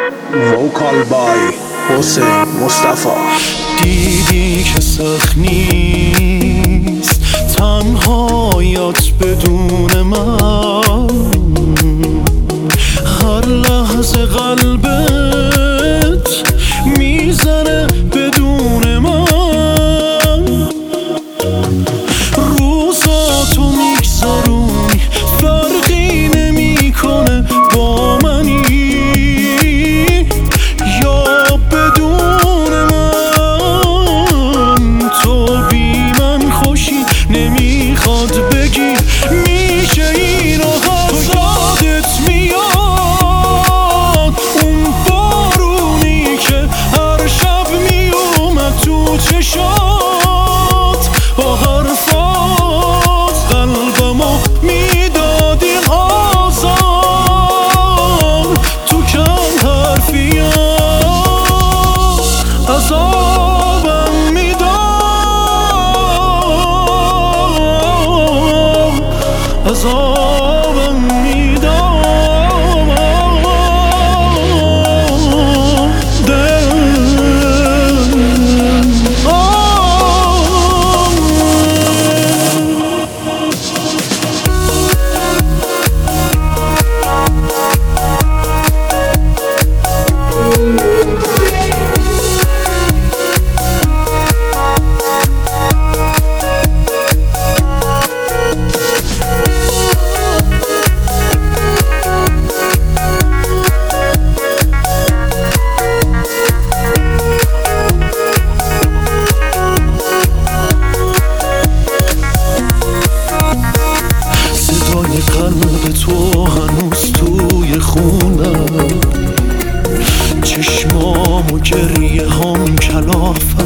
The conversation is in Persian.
وکال بای حسین مصطفی. دیدی که سخت نیست تنهایت بدون من، هر لحظه قلبت میزنه بدون من، روزاتو میگذرونی فرقی نمیکنه با منی یا بدون من. تو بی من خوشی نمیخواد بگی میشه اینو یادت میاد اون بارونی که هر شب میومد تو چشات، با حرفات قلبمو میدادی آزار، تو کم حرفیات عذابم میداد، عذابم میداد. قلب تو هنوز توی خونم، چشمام و گریه هم کلافم.